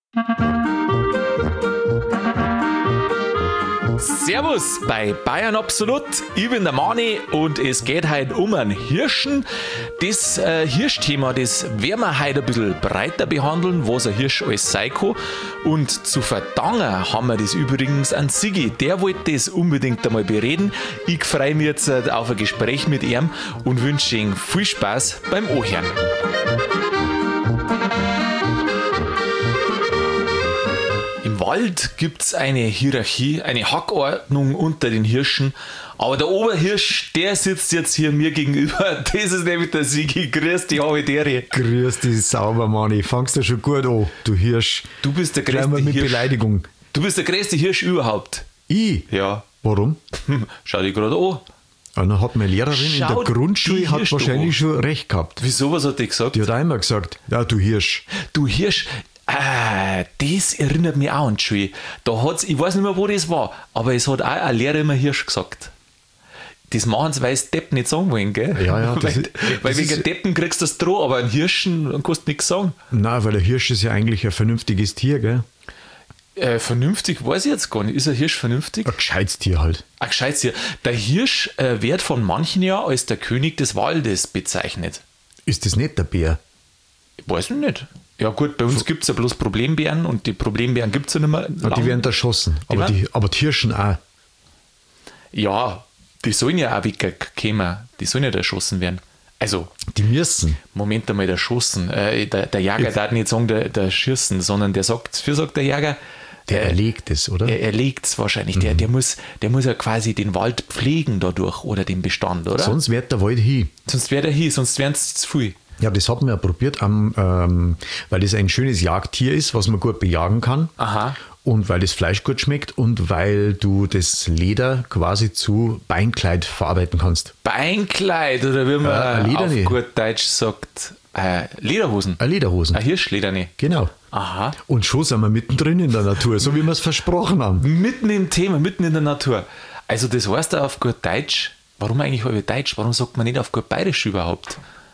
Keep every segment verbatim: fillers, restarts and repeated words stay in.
Servus bei Bayern Absolut, ich bin der Mani und es geht heute um einen Hirschen. Das äh, Hirschthema, das werden wir heute ein bisschen breiter behandeln, was ein Hirsch alles sein kann. Und zu verdanken haben wir das übrigens an Sigi, der wollte das unbedingt einmal bereden. Ich freue mich jetzt auf ein Gespräch mit ihm und wünsche Ihnen viel Spaß beim Anhören. Im Wald gibt es eine Hierarchie, eine Hackordnung unter den Hirschen. Aber der Oberhirsch, der sitzt jetzt hier mir gegenüber. Das ist nämlich der Sigi. Grüß dich, Habitäre. Grüß dich, sauber, Manni. Fangst du schon gut an, du Hirsch. Du bist der größte mit Hirsch. Beleidigung. Du bist der größte Hirsch überhaupt. Ich? Ja. Warum? Schau dich gerade an. Ja, dann hat meine Lehrerin Schau in der Grundschule hat wahrscheinlich schon recht gehabt. Wieso, was hat die gesagt? Die hat einmal gesagt, ja, du Hirsch. Du Hirsch, ah, das erinnert mich auch an die Schule. Da hat's, ich weiß nicht mehr, wo das war, aber es hat auch ein Lehrer immer Hirsch gesagt. Das machen sie, weil sie Depp nicht sagen wollen, gell? Ja, ja. Das weil ist, weil das wegen ist, Deppen kriegst du das Droh, aber einen Hirschen kannst du nichts sagen. Nein, weil der Hirsch ist ja eigentlich ein vernünftiges Tier, gell? Äh, vernünftig weiß ich jetzt gar nicht. Ist ein Hirsch vernünftig? Ein gescheites Tier halt. Ein gescheites Tier. Der Hirsch äh, wird von manchen ja als der König des Waldes bezeichnet. Ist das nicht der Bär? Ich weiß nicht. Ja gut, bei uns gibt es ja bloß Problembären und die Problembären gibt es ja nicht mehr. Ja, die werden erschossen. Die Aber werden- die, aber die Hirschen auch. Ja, die sollen ja auch wegkommen. Die sollen ja erschossen werden. Also, Die müssen. Moment einmal, erschossen. Äh, der, der Jäger darf nicht sagen, der, der schießen, sondern der sagt, für sagt der Jäger, Der äh, erlegt es, oder? er, er legt es wahrscheinlich. Der, der, muss, der muss ja quasi den Wald pflegen dadurch oder den Bestand, oder? Sonst wird der Wald hin. Sonst wäre der hier, sonst wären es zu viel. Ja, das hat man ja probiert, am, ähm, weil das ein schönes Jagdtier ist, was man gut bejagen kann. Aha. Und weil das Fleisch gut schmeckt und weil du das Leder quasi zu Beinkleid verarbeiten kannst. Beinkleid, oder wie man Äh, ein auf Lederne. gut Deutsch sagt, äh, Lederhosen. Eine Lederhosen. Ein Hirschlederne. Genau. Aha. Und schon sind wir mittendrin in der Natur, so wie wir es versprochen haben. Mitten im Thema, mitten in der Natur. Also das heißt auch auf gut Deutsch, warum eigentlich halbe Deutsch? Warum sagt man nicht auf gut Bayerisch überhaupt?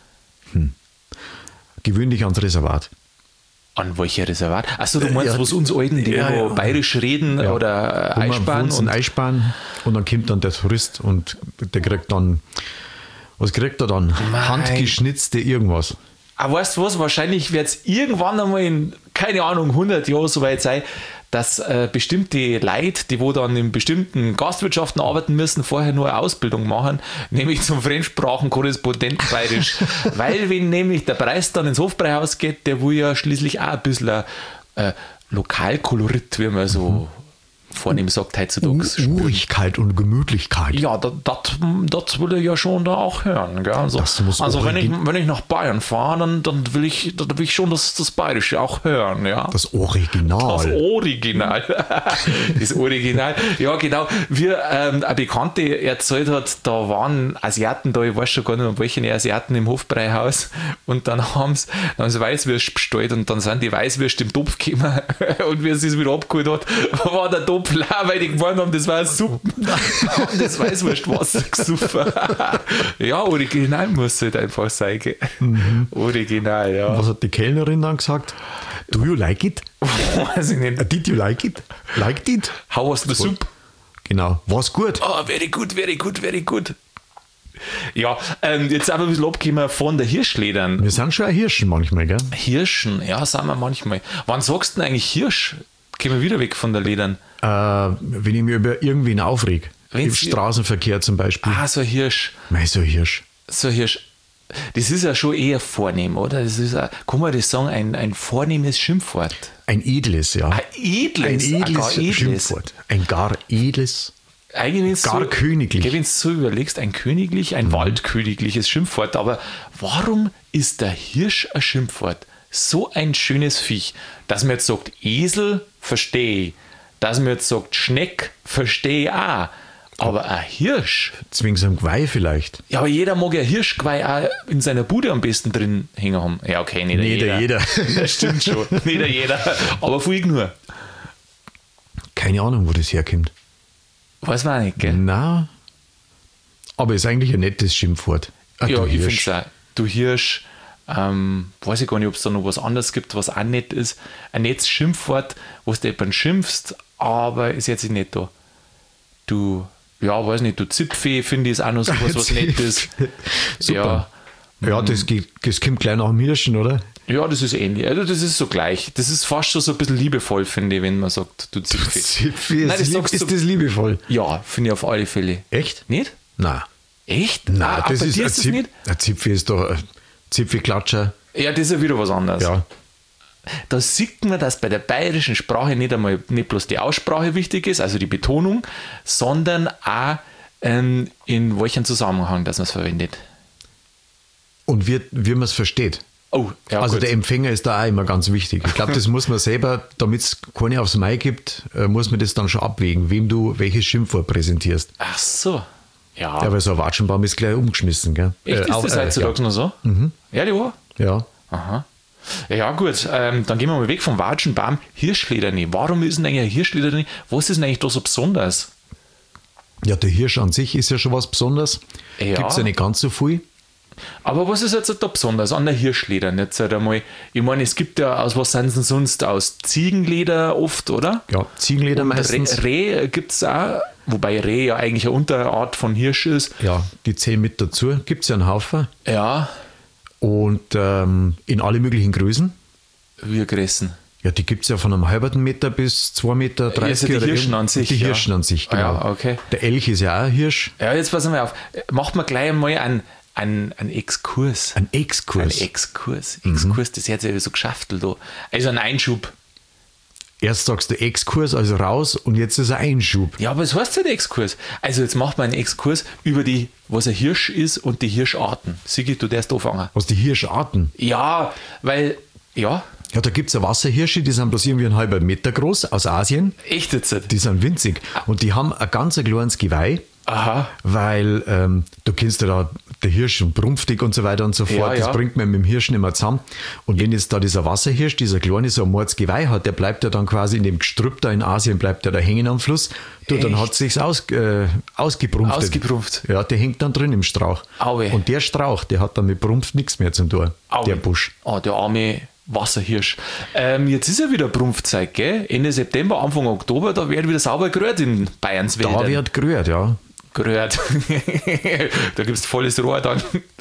Gewöhn dich ans Reservat. An welcher Reservat? Achso, du meinst, Ja, was uns Alten, die ja, wo ja. Bayerisch reden Ja. oder Wo man Eisbahn wohnt, und ein Eisbahn und dann kommt dann der Tourist und der kriegt dann, was kriegt er dann? Mein- Handgeschnitzte irgendwas. Aber weißt du was, wahrscheinlich wird es irgendwann einmal in, keine Ahnung, hundert Jahren so weit sein, dass äh, bestimmte Leute, die wo dann in bestimmten Gastwirtschaften arbeiten müssen, vorher nur eine Ausbildung machen, nämlich zum Fremdsprachenkorrespondenten bayerisch. Weil wenn nämlich der Preis dann ins Hofbräuhaus geht, der will ja schließlich auch ein bisschen äh, Lokalkolorit, wie man so vornehm sagt heutzutage. spüren. Urigkeit und Gemütlichkeit. Ja, das, das, das will ich ja schon da auch hören. Gell? Also, Das muss also wenn, ich, origin- wenn ich nach Bayern fahre, dann, dann, will ich, dann will ich schon das, das Bayerische auch hören. Ja? Das Original. Das Original. Das Original. Ja, genau. Wie ähm, eine Bekannte erzählt hat, da waren Asiaten da, ich weiß schon gar nicht mehr, welche Asiaten im Hofbräuhaus. Und dann haben sie, dann haben sie Weißwürst bestellt und dann sind die Weißwürste im Topf gekommen. Und wie sie es wieder abgeholt hat, war der Topf leer, weil die gemeint haben, das war eine Suppe. Haben das Weißwurstwasser gesoffen. Ja, original muss halt einfach sein. Gell? Original, ja. Was hat die Kellnerin dann gesagt? Do you like it? Weiß ich nicht. Uh, Did you like it? Liked it? How was the soup? Genau. War's gut? Oh, very good, very good, very good. Ja, ähm, jetzt aber ein bisschen abgekommen von der Hirschledern. Wir sind schon ein Hirschen manchmal, gell? Hirschen, ja, sind wir manchmal. Wann sagst du denn eigentlich Hirsch? Gehen wir wieder weg von der Ledern. Äh, wenn ich mich über irgendwen aufreg. Im Wenn's- Straßenverkehr zum Beispiel. Ah, so ein Hirsch. Mei, so ein Hirsch. So ein Hirsch. Das ist ja schon eher vornehm, oder? Das ist, ein, kann man das sagen, ein, ein vornehmes Schimpfwort. Ein edles, ja. Ein edles. Ein ein edles, gar edles. Schimpfwort. Ein gar edles. Eigentlich Gar so, königlich. Wenn du so überlegst, ein königlich, ein waldkönigliches Schimpfwort. Aber warum ist der Hirsch ein Schimpfwort? So ein schönes Viech. Dass man jetzt sagt, Esel, verstehe ich. Dass man jetzt sagt, Schneck, verstehe ich auch. Aber ein Hirsch, Zwingen am Geweih vielleicht. ja, aber jeder mag ja Hirschgeweih auch in seiner Bude am besten drin hängen haben. Ja, okay, nicht Nicht jeder. jeder. Das stimmt schon, nicht jeder. Aber viel nur. Keine Ahnung, wo das herkommt. Weiß man auch nicht, gell? Na, aber ist eigentlich ein nettes Schimpfwort. Ah, Ja, du ich finde Hirsch. es auch. Du Hirsch, Ähm, weiß ich gar nicht, ob es da noch was anderes gibt, was auch nett ist. Ein nettes Schimpfwort, wo du jemanden schimpfst, aber ist jetzt nicht da. Du, ja, weiß nicht, du Zipfee, finde ich, ist auch noch sowas, was nett ist. Super. Ja, ja das, geht, das kommt gleich nach dem Hirschen, oder? Ja, das ist ähnlich. Also das ist so gleich. Das ist fast schon so ein bisschen liebevoll, finde ich, wenn man sagt, du Zipfee. Zipfee ist, Nein, das lieb, sagst ist du- das liebevoll? Ja, finde ich auf alle Fälle. Echt? Nicht? Nein. Echt? Nein, Ah, das bei ist, dir ein, ist das Zip, nicht? ein Zipfee ist doch ein Zipfee-Klatscher. Ja, das ist ja wieder was anderes. Ja. Da sieht man, dass bei der bayerischen Sprache nicht einmal nicht bloß die Aussprache wichtig ist, also die Betonung, sondern auch ähm, in welchem Zusammenhang, dass man es verwendet. Und wie, wie man es versteht. Oh, ja, also gut. der Empfänger ist da auch immer ganz wichtig. Ich glaube, das muss man selber, damit es keine aufs Mai gibt, äh, muss man das dann schon abwägen, wem du welches Schimpfwort präsentierst. Ach so. Ja, Ja, weil so ein Watschenbaum ist gleich umgeschmissen. Gell? echt, ist auch, das heutzutage noch so? Mhm. Ja, die war. Ja. Aha. Ja, gut, ähm, dann gehen wir mal weg vom Watschenbaum. Hirschlederni. Warum ist denn eigentlich ein Hirschlederni? Was ist denn eigentlich da so besonders? ja, der Hirsch an sich ist ja schon was Besonderes. Ja. Gibt es ja nicht ganz so viel. Aber was ist jetzt da besonders an der Hirschledern? Jetzt halt einmal, ich meine, es gibt ja, aus was sind sie denn sonst? Aus Ziegenleder oft, oder? Ja, Ziegenleder Und meistens. Reh, Reh gibt es auch, wobei Reh ja eigentlich eine Unterart von Hirsch ist. Ja, die zählen mit dazu. Gibt es ja einen Haufen. Ja, Und ähm, in alle möglichen Größen. wir gerissen. Ja, die gibt es ja von einem halben Meter bis zwei Meter dreißig. Also die oder Hirschen irgend- an sich, Die ja. Hirschen an sich, genau. Ja, okay. Der Elch ist ja auch ein Hirsch. Ja, jetzt passen wir auf. Macht man gleich einmal einen, einen, einen Exkurs. Ein Exkurs. Ein Exkurs. Exkurs, das hat ja so geschaftelt da. Also ein Einschub. Erst sagst du Exkurs, also raus, und jetzt ist ein Einschub. Ja, aber es heißt halt Exkurs. Also jetzt macht man einen Exkurs über die, was ein Hirsch ist und die Hirscharten. Sigi, du darfst anfangen. Was die Hirscharten. Ja, weil, ja, Ja, da gibt es ja Wasserhirsche, die sind bloß irgendwie einen halben Meter groß, aus Asien. echt jetzt. nicht. Die sind winzig. Und die haben ein ganz kleines Geweih, Aha. weil ähm, du kennst ja da der Hirsch und Prumpftig und so weiter und so fort. Ja, Das ja. bringt man mit dem Hirsch nicht mehr zusammen. Und wenn jetzt da dieser Wasserhirsch, dieser kleine, so ein Mordsgeweih hat, der bleibt ja dann quasi in dem Gestrüpp da in Asien, bleibt ja da hängen am Fluss. Du, dann Echt? hat sich's aus, äh, ausgeprumpftet. Ausgeprumpft. Ja, der hängt dann drin im Strauch. Aue. Und der Strauch, der hat dann mit Prumpf nichts mehr zu tun. Aue. Der Busch. Oh, der arme Wasserhirsch. Ähm, jetzt ist ja wieder Prumpfzeit, gell? Ende September, Anfang Oktober, da wird wieder sauber gerührt in Bayerns Wäldern. Da wird gerührt, ja. gerührt. Da gibt es volles Rohr dann.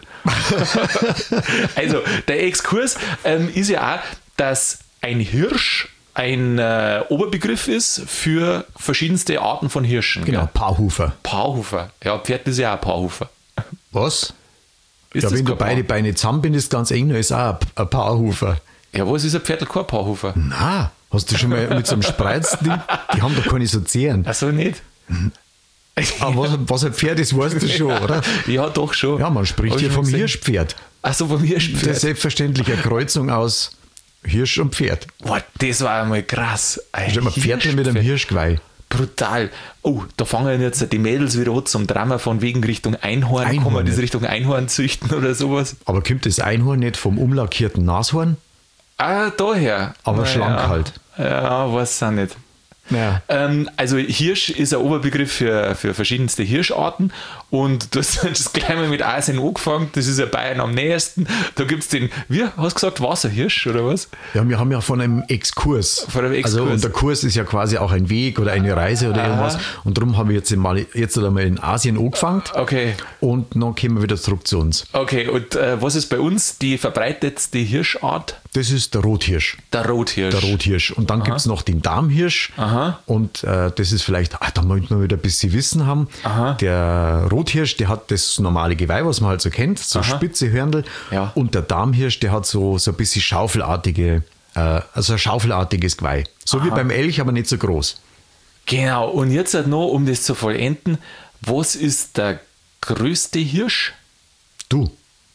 Also, der Exkurs ähm, ist ja auch, dass ein Hirsch ein äh, Oberbegriff ist für verschiedenste Arten von Hirschen. Genau, Gell? Paarhufer. Paarhufer. Ja, Pferd ist ja auch ein Paarhufer. Was? Ist ja, das wenn du kein Paar? beide Beine zusammenbindest, ganz eng, dann ist auch ein- ein Paarhufer. Ja, was ist ein Pferd kein Paarhufer? Na, hast du schon mal mit so einem Spreiz, die, die haben doch keine so Zehen. Achso, nicht? Aber was, was ein Pferd ist, weißt du schon, oder? Ja, doch schon. Ja, man spricht Hab ich hier schon vom gesehen. Hirschpferd. Achso, vom Das ist Hirschpferd. selbstverständlich eine Kreuzung aus Hirsch und Pferd. Boah, das war einmal krass. Ein Stell mal Pferd mit einem Hirschpferd. Hirschgeweih. Brutal. Oh, da fangen jetzt die Mädels wieder an zum Drama von wegen Richtung Einhorn. Einhorn, Kann man das ja. Richtung Einhorn züchten oder sowas? Aber kommt das Einhorn nicht vom umlackierten Nashorn? Ah, daher. Aber Na schlank ja. halt. Ja, weiß auch nicht. Naja. Ähm, also Hirsch ist ein Oberbegriff für, für verschiedenste Hirscharten und du hast das gleich mal mit Asien angefangen, das ist ja Bayern am nächsten. Da gibt es den, wie hast du gesagt, Wasserhirsch oder was? Ja, wir haben ja von einem Exkurs. Von einem Exkurs. Also, und der Kurs ist ja quasi auch ein Weg oder eine Reise oder Aha. irgendwas. Und darum habe ich jetzt mal, jetzt einmal in Asien angefangen. Okay, Und dann kommen wir wieder zurück zu uns. okay. Und äh, was ist bei uns die verbreitetste Hirschart? Das ist der Rothirsch. Der Rothirsch. Der Rothirsch. Und dann gibt es noch den Darmhirsch. Aha. Und äh, das ist vielleicht, ah, da möchten wir wieder ein bisschen Wissen haben. Aha. Der Rothirsch, der hat das normale Geweih, was man halt so kennt, so Aha. spitze Hörnl. Ja. Und der Darmhirsch, der hat so, so ein bisschen schaufelartige, äh, also ein schaufelartiges Geweih. So wie beim Elch, aber nicht so groß. Genau. Und jetzt halt noch, um das zu vollenden, was ist der größte Hirsch? Du.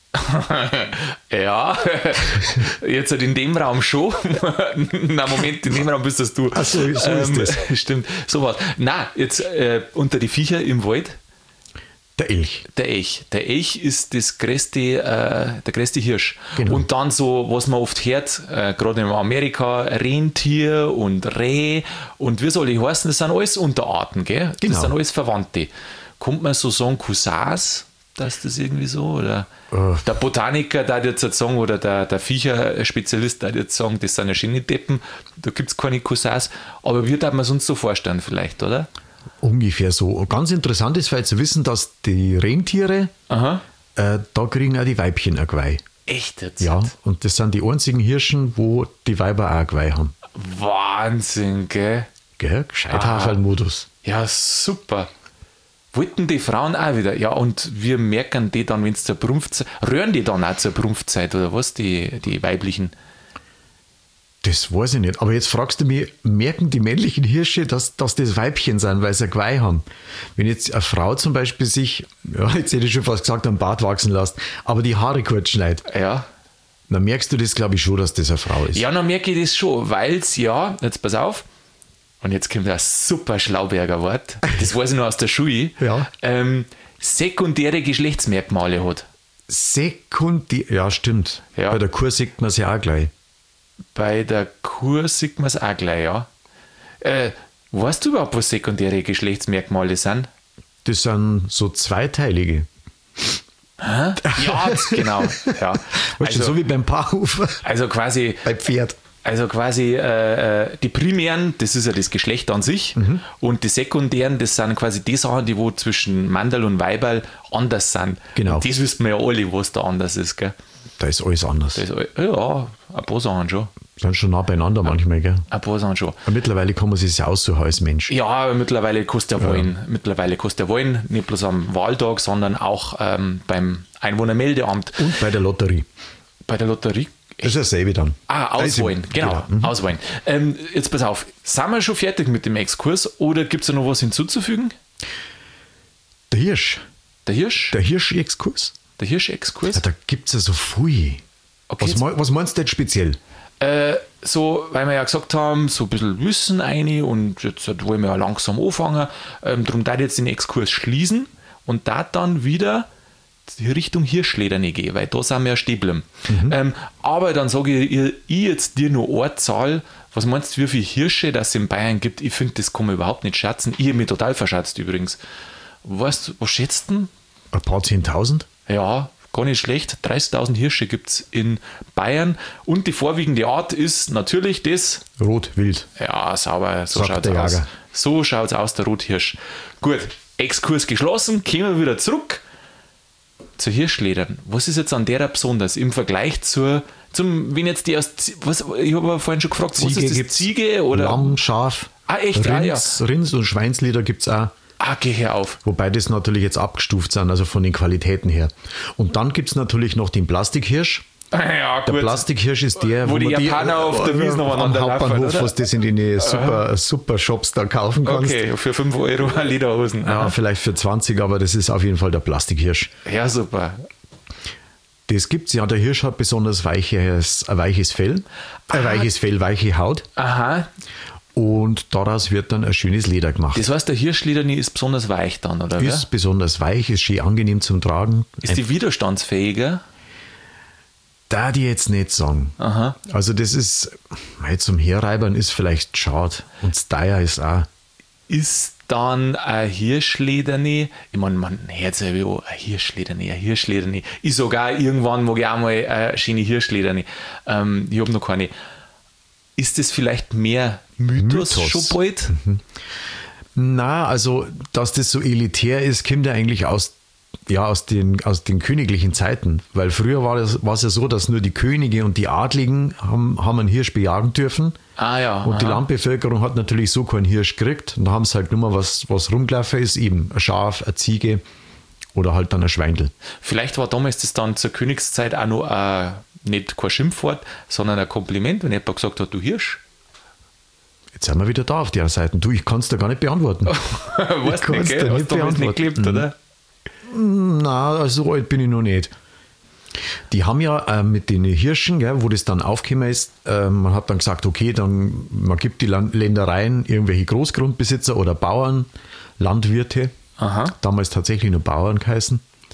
Ja, jetzt halt in dem Raum schon. Na Moment, in dem Raum bist das du. Ach so, so ist das. Stimmt, sowas. Na, jetzt äh, unter die Viecher im Wald, Der Elch. der Elch. Der Elch ist das größte, äh, der größte Hirsch. Genau. Und dann so, was man oft hört, äh, gerade in Amerika, Rentier und Reh und wie soll ich heißen, das sind alles Unterarten, gell? Genau. Das sind alles Verwandte. Kommt man so sagen, Cousins, dass das irgendwie so, oder Äh. der Botaniker, der jetzt sagen, oder der, der Viecher-Spezialist, der jetzt sagen, das sind ja schöne Deppen, da gibt es keine Cousins, aber wie darf man es uns so vorstellen vielleicht, oder? Ungefähr so. Ganz interessant ist vielleicht zu wissen, dass die Rentiere, Aha. äh, da kriegen auch die Weibchen ein Geweih. Echt jetzt? Ja, und das sind die einzigen Hirschen, wo die Weiber auch ein Geweih haben. Wahnsinn, gell? Gell? Gescheithaferl-Modus. Ja, super. Wollten die Frauen auch wieder? Ja, und wir merken die dann, wenn es zur Brunftzeit, rühren die dann auch zur Brunftzeit oder was, die, die weiblichen? Das weiß ich nicht. Aber jetzt fragst du mich, merken die männlichen Hirsche, dass, dass das Weibchen sind, weil sie ein Geweih haben? Wenn jetzt eine Frau zum Beispiel sich, ja, jetzt hätte ich schon fast gesagt, einen Bart wachsen lässt, aber die Haare kurz schneidet, Ja. dann merkst du das, glaube ich, schon, dass das eine Frau ist. Ja, dann merke ich das schon, weil es ja, jetzt pass auf, und jetzt kommt ein super Schlauberger Wort, das weiß ich noch aus der Schule, Ja. ähm, sekundäre Geschlechtsmerkmale hat. Sekundär, ja, stimmt. Ja. Bei der Kur sieht man es ja auch gleich. Bei der Kur sieht man es auch gleich, ja. Äh, weißt du überhaupt, was sekundäre Geschlechtsmerkmale sind? Das sind so zweiteilige. Ja, genau. Ja. Weißt du, so wie beim Paarhufer Also quasi, bei Pferd. also quasi äh, äh, die primären, das ist ja das Geschlecht an sich, Mhm. und die sekundären, das sind quasi die Sachen, die wo zwischen Mandel und Weiberl anders sind. Genau. Und das wissen wir ja alle, was da anders ist. Gell? Da ist alles anders. Das ist, all- ja, ein paar Sachen schon. Sind schon nah beieinander manchmal, gell? Ein paar Sachen schon. Aber mittlerweile kann man sich das aussuchen als Mensch. Ja, aber mittlerweile kostet der Wahlen. Mittlerweile kostet der Wahlen, nicht bloß am Wahltag, sondern auch ähm, beim Einwohnermeldeamt. Und bei der Lotterie. Bei der Lotterie. Das ist dasselbe dann. Ah, auswählen, genau, Mhm. auswählen. Ähm, jetzt pass auf, sind wir schon fertig mit dem Exkurs oder gibt es da noch was hinzuzufügen? Der Hirsch. Der Hirsch? Der Hirsch-Exkurs. Der Hirsch-Exkurs? Ja, da gibt es ja so viel. Okay, Was, jetzt- mei- was meinst du jetzt speziell? Äh, so, weil wir ja gesagt haben, so ein bisschen Wissen rein und jetzt wollen wir ja langsam anfangen. Ähm, darum darf ich jetzt den Exkurs schließen und da dann wieder die Richtung Hirschlederne gehen, weil da sind wir ja stehen geblieben. Ähm, aber dann sage ich, ich, ich jetzt dir nur eine Zahl. Was meinst du, wie viele Hirsche das in Bayern gibt? Ich finde, das kann man überhaupt nicht schätzen. Ich habe mich total verschätzt übrigens. Weißt du, was schätzt du? Ein paar Zehntausend? Ja, gar nicht schlecht. dreißigtausend Hirsche gibt es in Bayern. Und die vorwiegende Art ist natürlich das. Rot, wild. Ja, sauber, so Sagt schaut der es aus. Jager. So schaut es aus, der Rothirsch. Gut, Exkurs geschlossen, kommen wir wieder zurück zur Hirschledern. Was ist jetzt an der besonders im Vergleich zur, zum, wenn jetzt die aus, Z- was, ich habe aber vorhin schon gefragt, was ist das, gibt's, Ziege oder? Lamm, Schaf, Ah, echt? Ah, ja. Rins, Rins und Schweinsleder gibt es auch. Ah, geh her auf. Wobei das natürlich jetzt abgestuft sind, also von den Qualitäten her. Und dann gibt es natürlich noch den Plastikhirsch. Ja, Der gut. Plastikhirsch ist der, Wo die man Japaner auf der Wiesn am umeinander laufen, Hauptbahnhof, oder? was das in den super, super Shops da kaufen kannst. Okay, für fünf Euro Lederhosen. Ja, Aha. vielleicht für zwanzig, aber das ist auf jeden Fall der Plastikhirsch. Ja, super. Das gibt's ja. Der Hirsch hat besonders weiches, ein weiches Fell, ein weiches Fell, weiche Haut. Aha, Und daraus wird dann ein schönes Leder gemacht. das heißt, der Hirschlederni ist besonders weich dann, oder? ist Ist, besonders weich, ist schön angenehm zum Tragen. ist die widerstandsfähiger? Da die jetzt nicht sagen. Aha. Also das ist, mei, zum Herreibern ist vielleicht schade. Und das teuer ist auch. Ist dann ein Hirschlederni, ich meine, man hört sich ja ein Hirschlederni, ein Hirschlederni. Ich sogar irgendwann mag ich auch mal eine schöne Hirschlederni. Ähm, ich habe noch keine. Ist das vielleicht mehr Mythos, Mythos. schon bald? Na, also, dass das so elitär ist, kommt ja eigentlich aus, ja, aus, den, aus den königlichen Zeiten. Weil früher war es war es ja so, dass nur die Könige und die Adligen haben, haben einen Hirsch bejagen dürfen. Ah ja. Und die aha. Landbevölkerung hat natürlich so keinen Hirsch gekriegt. Und da haben sie halt nur mal was, was rumgelaufen ist, eben ein Schaf, eine Ziege oder halt dann ein Schweindel. Vielleicht war damals das dann zur Königszeit auch noch ein, nicht kein Schimpfwort, sondern ein Kompliment, wenn jemand gesagt hat, du Hirsch. Jetzt sind wir wieder da auf der Seite. Du, ich kann es dir gar nicht beantworten. Weißt kann's nicht, gell? dir Hast nicht du damals nicht beantworten. gelebt, oder? Na, also so alt bin ich noch nicht. Die haben ja äh, mit den Hirschen, gell, wo das dann aufgekommen ist, äh, man hat dann gesagt, okay, dann man gibt die Land Ländereien irgendwelche Großgrundbesitzer oder Bauern, Landwirte, Aha. damals tatsächlich nur Bauern geheißen.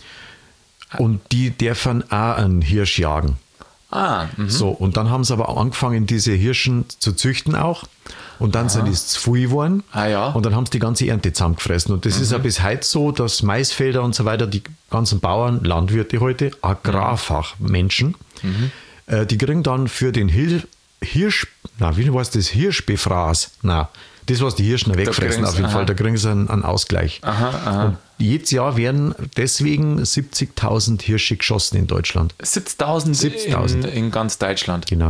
Und die dürfen auch einen Hirsch jagen. Ah, mhm. So, und dann haben sie aber angefangen, diese Hirschen zu züchten auch. und dann Aha. sind es zu viel geworden ah, ja. und dann haben sie die ganze Ernte zusammengefressen. Und das mhm. ist ja bis heute so, dass Maisfelder und so weiter, die ganzen Bauern, Landwirte heute, Agrarfachmenschen, mhm. äh, die kriegen dann für den Hil- Hirsch, na, wie heißt das, Hirschbefraß, na, das, was die Hirsche wegfressen, auf jeden aha. Fall, da kriegen sie einen, einen Ausgleich. Aha, aha. Und jedes Jahr werden deswegen siebzigtausend Hirsche geschossen in Deutschland. siebzigtausend in, in ganz Deutschland? Genau.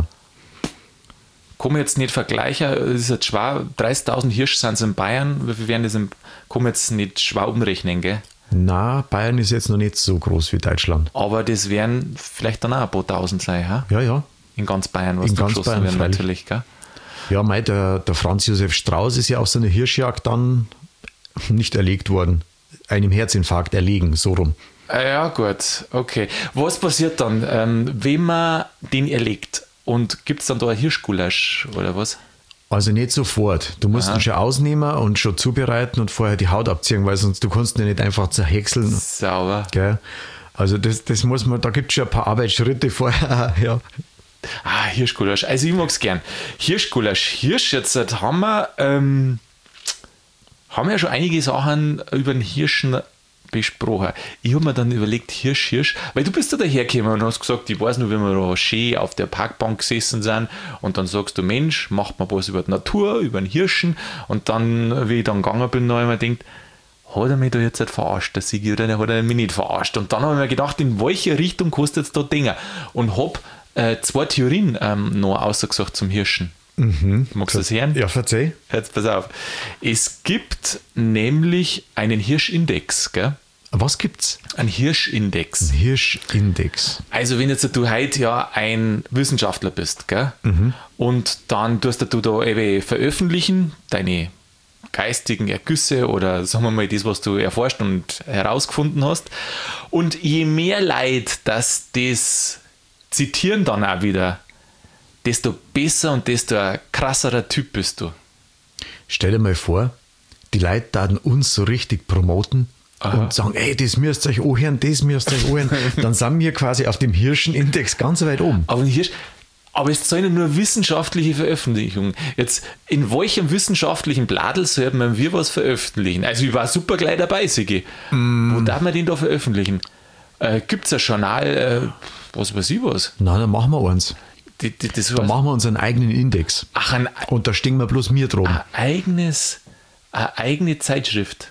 Kann man jetzt nicht vergleichen, das ist jetzt schwer, dreißigtausend Hirsche sind es in Bayern, wie viel werden das in, kann man jetzt nicht schwer umrechnen, gell? Na, Bayern ist jetzt noch nicht so groß wie Deutschland. Aber das werden vielleicht dann auch ein paar Tausend sein, ha? Ja, ja. In ganz Bayern, was in da ganz geschossen Bayern, werden freilich. natürlich, gell? Ja, mei, der, der Franz Josef Strauß ist ja auf so einer Hirschjagd dann nicht erlegt worden. Einem Herzinfarkt erlegen, so rum. Ja, gut, okay. Was passiert dann, ähm, wenn man den erlegt? Und gibt es dann da ein Hirschgulasch oder was? Also nicht sofort. Du musst Aha. ihn schon ausnehmen und schon zubereiten und vorher die Haut abziehen, weil sonst du kannst ihn nicht einfach zerhäckseln. Sauber. Gell? Also das, das muss man, da gibt es schon ein paar Arbeitsschritte vorher, ja. Ah, Hirschgulasch. Also ich mag es gern. Hirschgulasch. Hirsch, jetzt haben wir, ähm, haben wir ja schon einige Sachen über den Hirschen besprochen. Ich habe mir dann überlegt, Hirsch, Hirsch, weil du bist da dahergekommen und hast gesagt, ich weiß nur, wenn wir da schön auf der Parkbank gesessen sind und dann sagst du, Mensch, macht mal was über die Natur, über den Hirschen und dann, wie ich dann gegangen bin, habe ich mir gedacht, hat er mich da jetzt nicht verarscht, der Sigi, oder hat er mich nicht verarscht? Und dann habe ich mir gedacht, in welche Richtung kostet es da Dinge? Und habe Äh, zwei Theorien ähm, noch ausgesagt zum Hirschen. Mhm. Magst du das hören? Ja, verzeih. Jetzt pass auf. Es gibt nämlich einen Hirschindex, gell? Was gibt's? Ein Hirschindex. Ein Hirschindex. Also wenn jetzt du heute ja ein Wissenschaftler bist, gell? Mhm. Und dann tust du da eben veröffentlichen, deine geistigen Ergüsse oder sagen wir mal das, was du erforscht und herausgefunden hast. Und je mehr Leid, dass das zitieren dann auch wieder, desto besser und desto ein krasserer Typ bist du. Stell dir mal vor, die Leute dann uns so richtig promoten Aha. und sagen, ey, das müsst ihr euch anhören, das müsst ihr euch anhören. Dann sind wir quasi auf dem Hirschenindex ganz weit oben. Aber, Hirsch, aber es sind nur wissenschaftliche Veröffentlichungen. Jetzt, in welchem wissenschaftlichen Bladel sollten wir was veröffentlichen? Also ich war super gleich dabei, Sigi. Mm. Wo darf man den da veröffentlichen? Äh, Gibt es ein Journal, äh, was weiß ich was? Nein, dann machen wir eins. Die, die, das dann machen wir unseren eigenen Index. Ach, ein, und da stehen wir bloß mir drum. Ein eigenes, eine eigene Zeitschrift.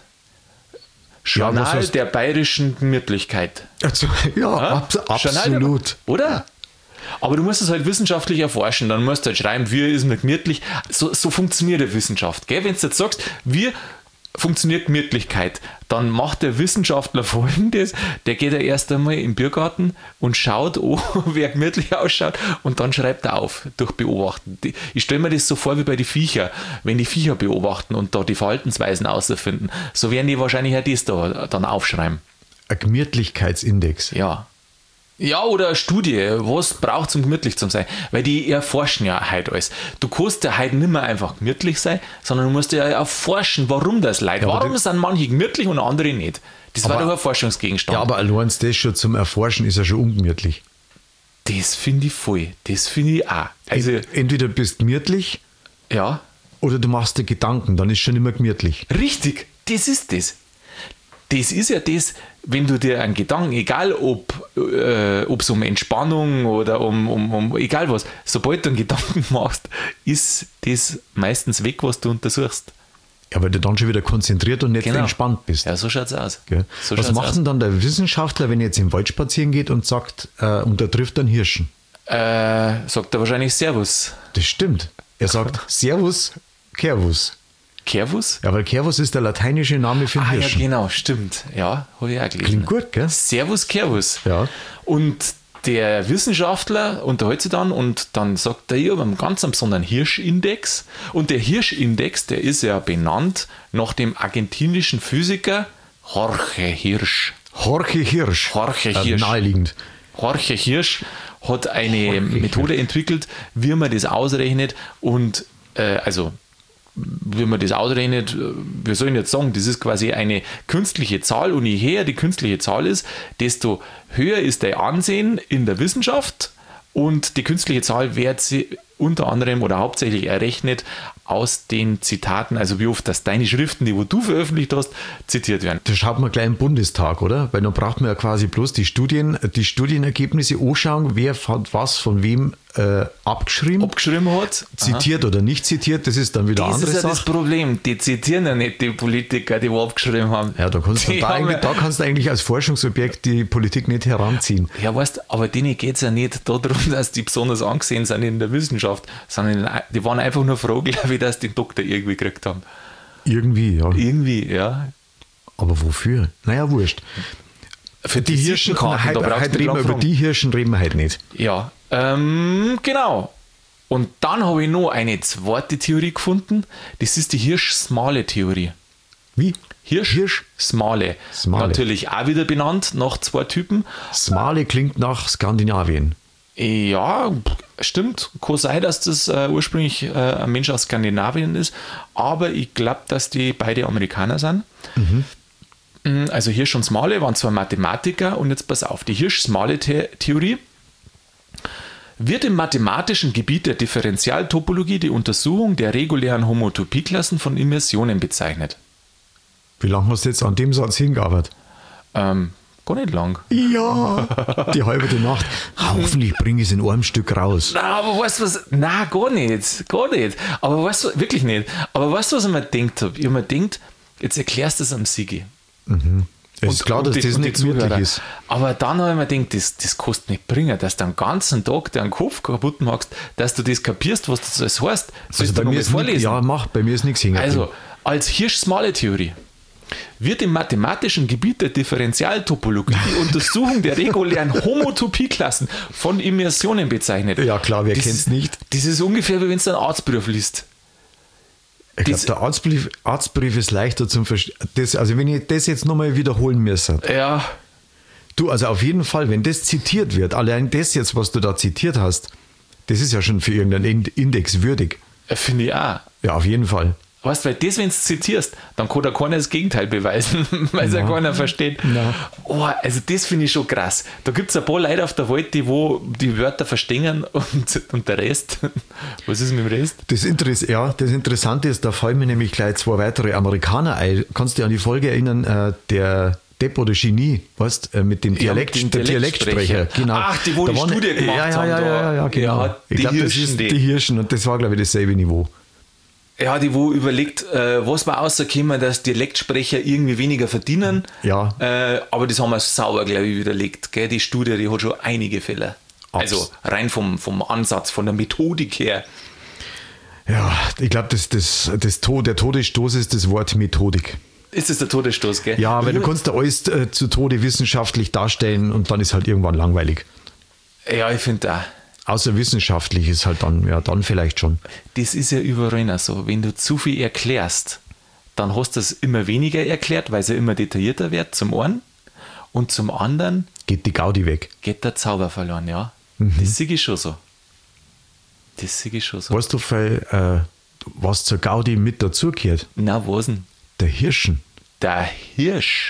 Journal ja, der bayerischen Gemütlichkeit. Also, ja, ja? Abs- absolut. Der, oder? Aber du musst es halt wissenschaftlich erforschen. Dann musst du halt schreiben, wie ist mir gemütlich. So, so funktioniert die Wissenschaft. Gell? Wenn du jetzt sagst, wie funktioniert Gemütlichkeit, dann macht der Wissenschaftler Folgendes, der geht ja erst einmal im Biergarten und schaut, oh, wer gemütlich ausschaut und dann schreibt er auf, durch Beobachten. Ich stelle mir das so vor wie bei den Viechern, wenn die Viecher beobachten und da die Verhaltensweisen ausfinden, so werden die wahrscheinlich auch das da dann aufschreiben. Ein Gemütlichkeitsindex. Ja. Ja, oder eine Studie, was braucht es, um gemütlich zu sein? Weil die erforschen ja heute alles. Du kannst ja heute nicht mehr einfach gemütlich sein, sondern du musst ja erforschen, warum das Leid. Ja, warum sind manche gemütlich und andere nicht? Das aber, war doch ein Forschungsgegenstand. Ja, aber allein das schon zum Erforschen ist ja schon ungemütlich. Das finde ich voll. Das finde ich auch. Also, entweder bist du gemütlich ja. oder du machst dir Gedanken, dann ist schon immer gemütlich. Richtig, das ist das. Das ist ja das, wenn du dir einen Gedanken, egal ob äh, es um Entspannung oder um, um, um egal was, sobald du einen Gedanken machst, ist das meistens weg, was du untersuchst. Ja, weil du dann schon wieder konzentriert und nicht genau. entspannt bist. Ja, so schaut es aus. Okay. So was macht aus. denn dann der Wissenschaftler, wenn er jetzt im Wald spazieren geht und sagt, äh, und er trifft einen Hirschen? Äh, sagt er wahrscheinlich Servus. Das stimmt. Er sagt Servus, Servus. Servus? Ja, weil Servus ist der lateinische Name für den ah, Hirschen. Ja, genau, stimmt. Ja, habe ich auch gelesen. Klingt gut, gell? Servus, Servus. Ja. Und der Wissenschaftler unterhält sich dann und dann sagt er, ich habe einen ganz besonderen Hirschindex. Und der Hirschindex, der ist ja benannt nach dem argentinischen Physiker Jorge Hirsch. Jorge Hirsch. Jorge Hirsch. Äh, naheliegend. Jorge Hirsch hat eine Jorge Methode Hirsch. entwickelt, wie man das ausrechnet und äh, also wie man das ausrechnet, wir sollen jetzt sagen, das ist quasi eine künstliche Zahl und je höher die künstliche Zahl ist, desto höher ist der Ansehen in der Wissenschaft und die künstliche Zahl wird sie unter anderem oder hauptsächlich errechnet aus den Zitaten, also wie oft, dass deine Schriften, die wo du veröffentlicht hast, zitiert werden. Da schaut man gleich im Bundestag, oder? Weil dann braucht man ja quasi bloß die Studien, die Studienergebnisse anschauen, wer hat was von wem äh, abgeschrieben, Abgeschrieben hat. zitiert Aha. oder nicht zitiert, das ist dann wieder eine Das andere ist ja das Sache. Problem, die zitieren ja nicht die Politiker, die wo abgeschrieben haben. Ja, da kannst, du Die da, haben eigentlich, ja- da kannst du eigentlich als Forschungsobjekt die Politik nicht heranziehen. Ja, weißt, aber denen geht es ja nicht darum, dass die besonders angesehen sind in der Wissenschaft, sondern die waren einfach nur froh, glaube ich, dass die den Doktor irgendwie gekriegt haben. Irgendwie, ja. Irgendwie, ja. Aber wofür? Naja, wurscht. Für Die Hirschen, Visitenkarten, heute, da brauchst heute du nicht reden wir lang über fragen. die Hirschen, reden wir heute nicht. Ja, ähm, genau. Und dann habe ich noch eine zweite Theorie gefunden. Das ist die Hirsch-Smale-Theorie. Wie? Hirsch, Hirsch? Smale. Smale. Natürlich auch wieder benannt nach zwei Typen. Smale klingt nach Skandinavien. Ja, stimmt. Kann sein, dass das äh, ursprünglich äh, ein Mensch aus Skandinavien ist. Aber ich glaube, dass die beide Amerikaner sind. Mhm. Also Hirsch und Smale waren zwar Mathematiker. Und jetzt pass auf, die Hirsch-Smale-Theorie wird im mathematischen Gebiet der Differentialtopologie die Untersuchung der regulären Homotopieklassen von Immersionen bezeichnet. Wie lange hast du jetzt an dem Satz hingearbeitet? Ähm, gar nicht lang. Ja, die halbe Nacht. Hoffentlich bringe ich es in einem Stück raus. Na, aber weißt du was? Nein, gar nicht. Gar nicht. Aber weißt du, wirklich nicht. Aber weißt du, was ich mir gedacht habe? Ich habe mir gedacht, jetzt erklärst du es am Sigi. Es ist klar, dass die- das und die nicht möglich Zuhörer. ist. Aber dann habe ich mir gedacht, das, das kannst du nicht bringen, dass du den ganzen Tag deinen Kopf kaputt machst, dass du das kapierst, was das alles heißt. Sollst Also du bei noch mir mal ist nicht, vorlesen? ja, mach, bei mir ist nichts hängen. Also, als Hirsch-Smale-Theorie wird im mathematischen Gebiet der Differentialtopologie die Untersuchung der regulären Homotopieklassen von Immersionen bezeichnet. Ja, klar, wer Das kennt's ist- nicht? Das ist ungefähr wie wenn du einen Arztbrief liest. Ich glaube, das- der Arztbrief, Arztbrief ist leichter zum Verstehen. Also wenn ich das jetzt nochmal wiederholen müsste. Ja, Du, also auf jeden Fall, wenn das zitiert wird, allein das jetzt, was du da zitiert hast, das ist ja schon für irgendeinen Ind- Index würdig. finde ich auch. Ja, auf jeden Fall. Weißt du, weil das, wenn du zitierst, dann kann da keiner das Gegenteil beweisen, weil es ja Na. keiner versteht. Na. Oh, also das finde ich schon krass. Da gibt es ein paar Leute auf der Welt, die wo die Wörter verstehen und, und der Rest. Was ist mit dem Rest? Das, Interess ja, das Interessante ist, da fallen mir nämlich gleich zwei weitere Amerikaner ein. Kannst du dich an die Folge erinnern, äh, der Depp oder Genie, weißt, äh, mit dem Ja, Dialekt, mit dem der Dialektsprecher. Dialektsprecher. Genau. Ach, die, wo Da die waren- Studie gemacht ja, ja, haben, Ja, ja, ja, ja, genau. Ja, ich die glaube, das Hirschen, ist die- die Hirschen und das war, glaube ich, dasselbe Niveau. Ja, die wo überlegt, äh, was wir rauskommen, dass Dialektsprecher irgendwie weniger verdienen. Ja. Äh, aber das haben wir sauer, glaube ich, widerlegt. Gell? Die Studie, die hat schon einige Fälle. Abs- Also rein vom, vom Ansatz, von der Methodik her. Ja, ich glaube, das, das, das Tod, der Todesstoß ist das Wort Methodik. Ist das der Todesstoß, gell? Ja, weil du Wir- kannst da alles äh, zu Tode wissenschaftlich darstellen und dann ist halt irgendwann langweilig. Ja, ich finde auch. Außer wissenschaftlich ist halt dann, ja, dann vielleicht schon. Das ist ja überall noch so. Wenn du zu viel erklärst, dann hast du es immer weniger erklärt, weil es ja immer detaillierter wird, zum einen. Und zum anderen Geht die Gaudi weg. geht der Zauber verloren, ja. Mhm. Das sehe ich schon so. Das sehe ich schon so. Weißt du, weil, äh, was zur Gaudi mit dazugehört? Na, was denn? Der Hirschen. Der Hirsch.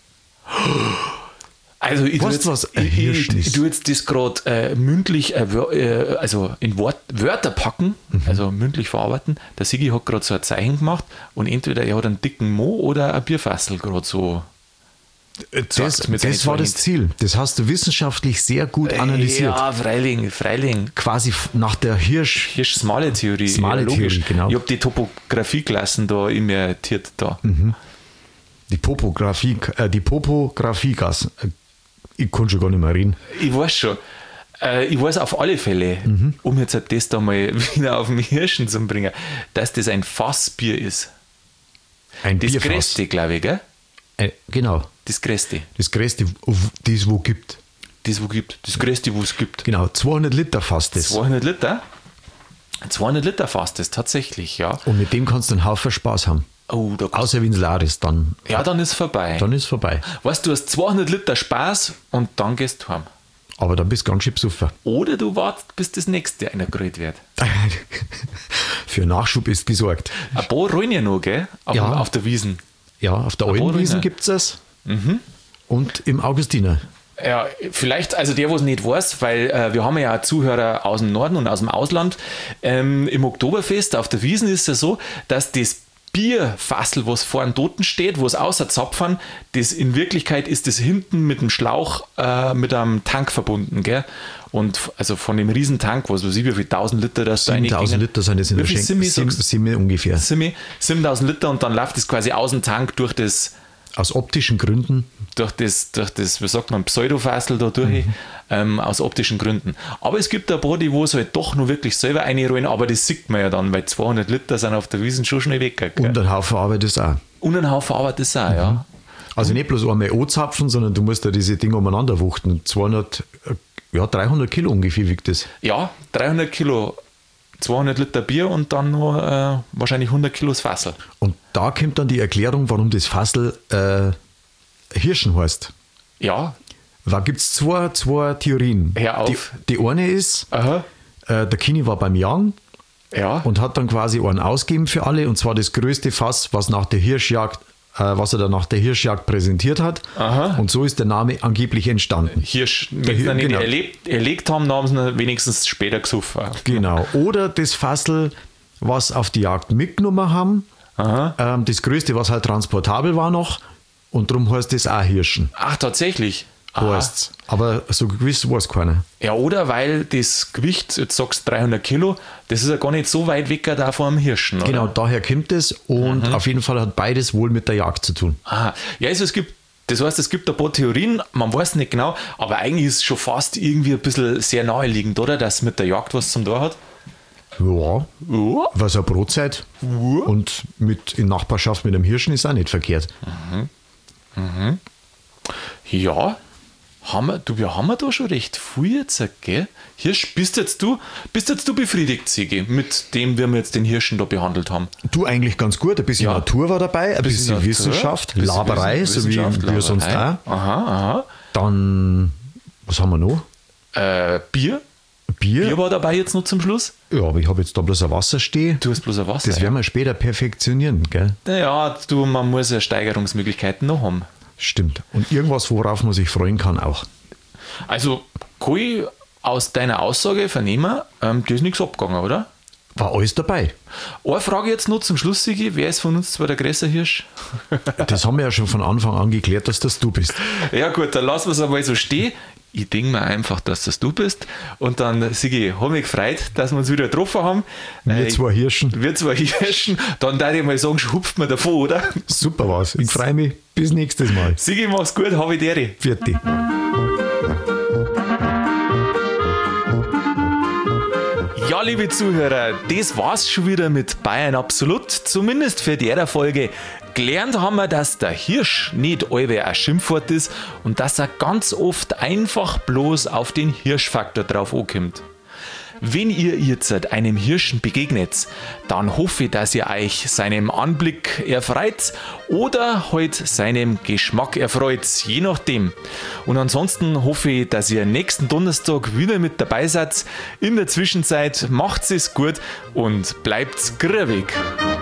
Also, ich Weißt tue du, was jetzt, ein ich, Hirsch ich, ich ist? tue jetzt das gerade äh, mündlich, äh, wör- äh, also in Wort, Wörter packen, Mhm. also mündlich verarbeiten. Der Sigi hat gerade so ein Zeichen gemacht und entweder er hat einen dicken Mo oder ein Bierfassel gerade so. Das, Sagt mit das seinen war das Freunden. Ziel. Das hast du wissenschaftlich sehr gut analysiert. Ja, Freiling, Freiling. Quasi f- nach der Hirsch. Hirsch-Smale-Theorie. Smale-Theorie, genau. Ich habe die Topographieklassen da imitiert da. Die Popografie, äh, die Popografiegas. Äh, ich kann schon gar nicht mehr reden. Ich weiß schon. Äh, ich weiß auf alle Fälle, Mhm. um jetzt halt das da mal wieder auf den Hirschen zu bringen, dass das ein Fassbier ist. Ein Das Bierfass. größte, glaube ich, gell? Äh, genau. Das größte. Das größte, w- das wo gibt. Das, wo gibt. Das größte, wo es gibt. Genau, zweihundert Liter fast das. zweihundert Liter? zweihundert Liter fast das, tatsächlich, ja. Und mit dem kannst du einen Haufen Spaß haben. Oh, da Außer wenn es leer ist, dann, ja, dann ist vorbei. dann ist vorbei. Weißt du, du hast zweihundert Liter Spaß und dann gehst du heim. Aber dann bist du ganz schön besoffen. Oder du wartest, bis das nächste einer gerührt wird. Für Nachschub ist gesorgt. Ein paar rollen ja noch, gell? Auf, Ja. auf der Wiesen. Ja, auf der Aber Alten Wiesen Ruine. gibt es das. Und im Augustiner. Ja, vielleicht, also der, wo es nicht weiß, weil äh, wir haben ja auch Zuhörer aus dem Norden und aus dem Ausland. Ähm, Im Oktoberfest auf der Wiesn ist es ja so, dass das Bierfassel, was vor dem Toten steht, wo es außer Zapfern, das in Wirklichkeit ist das hinten mit dem Schlauch äh, mit einem Tank verbunden, gell? Und also von dem Riesentank, was weiß ich, wie viel tausend Liter das da siebentausend Liter sind das in der Schenke. Sieben ungefähr. siebentausend Liter und dann läuft das quasi aus dem Tank durch das. Aus optischen Gründen. Durch das, durch das, wie sagt man, Pseudofassel da durch, mhm. ähm, aus optischen Gründen. Aber es gibt ein paar, die wo es halt doch nur wirklich selber reinrollen, aber das sieht man ja dann, weil zweihundert Liter sind auf der Wiesn schon schnell weg. Gell? Und ein Haufen Arbeit ist auch. Und ein Haufen Arbeit ist auch, mhm. ja. Also nicht bloß einmal anzapfen, sondern du musst ja diese Dinge umeinander wuchten. zweihundert, ja, dreihundert Kilo ungefähr wiegt das. Ja, dreihundert Kilo. zweihundert Liter Bier und dann noch äh, wahrscheinlich hundert Kilo das Fassel. Und da kommt dann die Erklärung, warum das Fassel äh, Hirschen heißt. Ja. Da gibt es zwei, zwei Theorien. Hör auf. Die, die eine ist, äh, der Kini war beim Jagen ja. und hat dann quasi einen ausgegeben für alle, und zwar das größte Fass, was nach der Hirschjagd was er dann nach der Hirschjagd präsentiert hat. Aha. Und so ist der Name angeblich entstanden. Hirsch, wenn sie ihn nicht genau. erlebt, erlegt haben, dann haben sie ihn wenigstens später gesuffen. Genau. Oder das Fassel, was auf die Jagd mitgenommen haben. Ähm, das größte, was halt transportabel war noch. Und darum heißt das auch Hirschen. Ach, tatsächlich. Heißt's. Aber so gewiss weiß keiner. Ja, oder weil das Gewicht, jetzt sagst du dreihundert Kilo, das ist ja gar nicht so weit weg da vor dem Hirschen. Oder? Genau, daher kommt es, und mhm. auf jeden Fall hat beides wohl mit der Jagd zu tun. Aha. Ja, also es gibt, das heißt, es gibt ein paar Theorien, man weiß nicht genau, aber eigentlich ist es schon fast irgendwie ein bisschen sehr naheliegend, oder? Dass es mit der Jagd was zum Tor hat. Ja, ja. Was eine Brotzeit ja. und mit in Nachbarschaft mit einem Hirschen ist auch nicht verkehrt. Mhm. Mhm. Ja. Haben wir, du, wir haben wir da schon recht viel jetzt, gell? Hirsch, bist jetzt du, bist jetzt du befriedigt, Sigi, mit dem, wie wir jetzt den Hirschen da behandelt haben? Du eigentlich ganz gut, ein bisschen ja. Natur war dabei, ein bisschen, bisschen Wissenschaft, bisschen Laberei, Wissen, so wie wir sonst auch. Aha, aha. Dann, was haben wir noch? Äh, Bier. Bier. Bier war dabei jetzt noch zum Schluss. Ja, aber ich habe jetzt da bloß ein Wasser stehen. Du hast bloß ein Wasser. Das werden wir später perfektionieren, gell? Naja, du, man muss ja Steigerungsmöglichkeiten noch haben. Stimmt. Und irgendwas, worauf man sich freuen kann auch. Also, kann ich aus deiner Aussage vernehmen, ähm, da ist nichts abgegangen, oder? War alles dabei. Eine Frage jetzt noch zum Schluss, Sigi. Wer ist von uns zwar der größere Hirsch? Das haben wir ja schon von Anfang an geklärt, dass das du bist. Ja gut, dann lassen wir es einmal so stehen. Ich denke mir einfach, dass das du bist. Und dann, Sigi, habe mich gefreut, dass wir uns wieder getroffen haben. Wir äh, zwei Hirschen. Wir zwei Hirschen. Dann darf ich mal sagen, hupft mir davon, oder? Super was. Ich freue mich. Bis nächstes Mal. Sigi, mach's gut. Habe ich dir. Vierte. Ja, liebe Zuhörer, das war's schon wieder mit Bayern Absolut, zumindest für die Folge. Gelernt haben wir, dass der Hirsch nicht allweil ein Schimpfwort ist und dass er ganz oft einfach bloß auf den Hirschfaktor drauf ankommt. Wenn ihr jetzt einem Hirschen begegnet, dann hoffe ich, dass ihr euch seinem Anblick erfreut oder halt seinem Geschmack erfreut, je nachdem. Und ansonsten hoffe ich, dass ihr nächsten Donnerstag wieder mit dabei seid. In der Zwischenzeit macht's es gut und bleibt's grübig.